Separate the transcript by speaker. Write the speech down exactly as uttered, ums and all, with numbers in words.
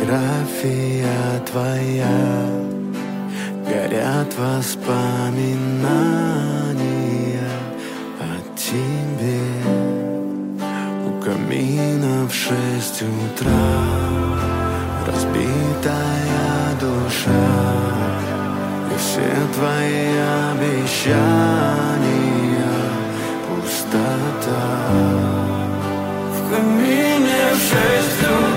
Speaker 1: фотография твоя, горят воспоминания о тебе. У камина в шесть утра разбитая душа, и все твои обещания пустота. В камине в шесть утра